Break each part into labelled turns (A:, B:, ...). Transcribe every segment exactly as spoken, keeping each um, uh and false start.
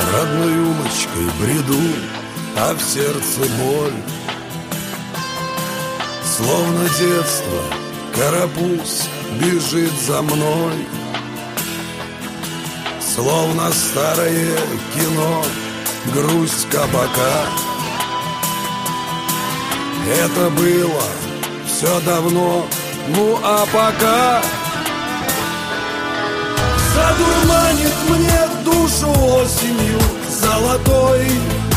A: Родной улочкой бреду, а в сердце боль. Словно детство карапуз бежит за мной, словно старое кино, грусть кабака. Это было все давно, ну а пока задурманит мне душу осенью золотой,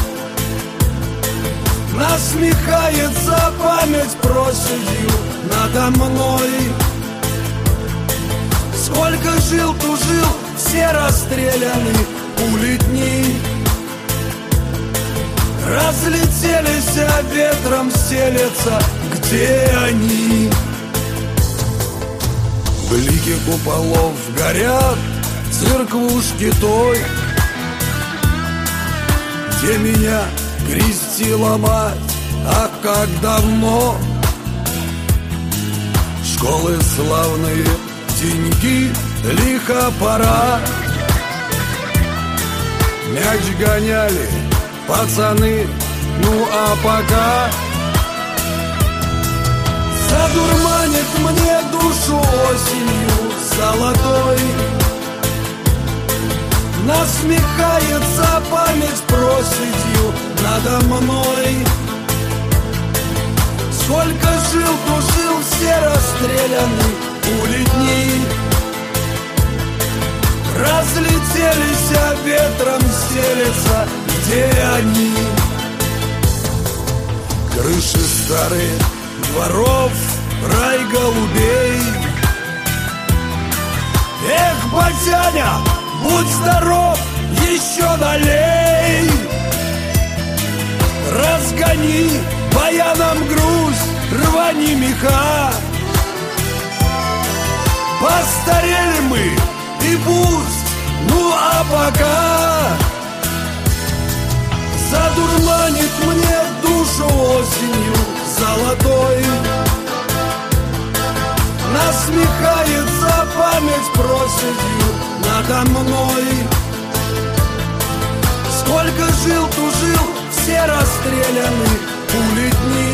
A: насмехается память проседью надо мной. Сколько жил, тужил, все расстреляны пули дни, разлетелись, а ветром стелется. Где они? Блики куполов горят церквушки той, где меня крестила мать, ах, как давно. Школы славные, деньги, лихо пора. Мяч гоняли пацаны, ну а пока задурманит мне душу осенью золотой, насмехается память проседью надо мной. Сколько жил, тужил, все расстреляны пули дни, разлетелись, а ветром стелется. Где они? Крыши старые дворов, рай голубей. Эх, батяня, будь здоров, еще налей. Разгони баяном грусть, рвани меха. Постарели мы, и пусть, ну а пока задурманит мне душу осенью золотой, насмехается память проседью надо мной. Сколько жил, тужил, все расстреляны пули дни,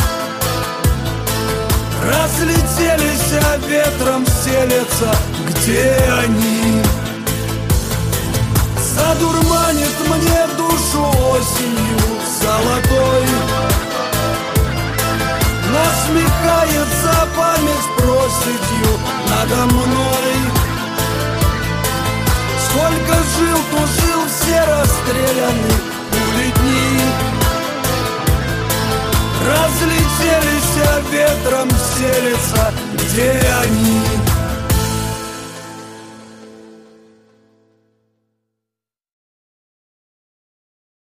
A: разлетелись, а ветром стелется. Где они? Задурманит мне душу осенью золотой, насмехается память проседью надо мной. Сколько жил, тужил, все расстреляны пули дни, разлетелись, а ветром стелется. Где они?